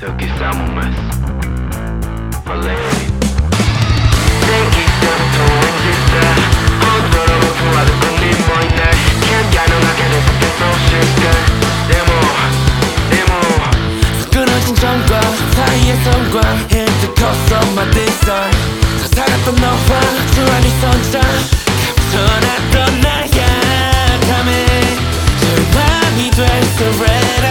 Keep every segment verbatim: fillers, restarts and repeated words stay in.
여기 싸움은 벌레 내기 때부터 왠지 혼자로 통하는 꿈이 뭐있네 Can't 가능하게 된 속에서 실컷 데모 데모 끊어진 정과 사이의 성과 Hit cost of my design 살았던 너와 주안이 선자 감춰놨던 나의 감에 절반이 됐어 Red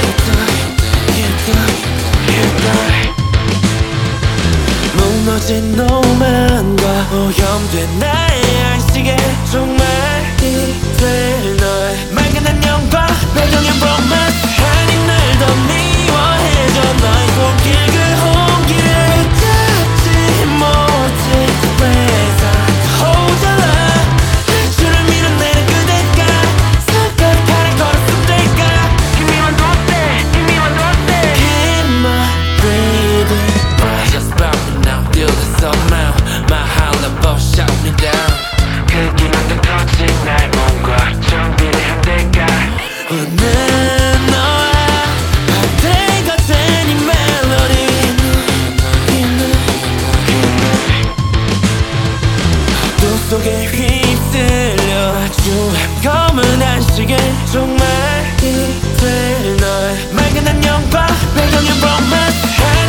무너진 노만과 오염된 나의 안식에 종말이 될 널 맑은 영과 배경의 romance 아닌 날 더 미워해져 너의 손길 그 홍기를 붙잡지 못해 회사 호절라 줄을 밀어내는 그대가 손가락하는 걸었으면 될까 Give me one more day Give me one more day Keep my breathing Just about me now Feel the somehow My holler boss shut me down 크기만 더 커진 날 뭔가 정비를 한 대가 오늘 너와 반대가 된 이 멜로디 어둠 속에 휩쓸려 주한 검은 안식에 종말이 될 널 맑은 안녕과 배경의 romance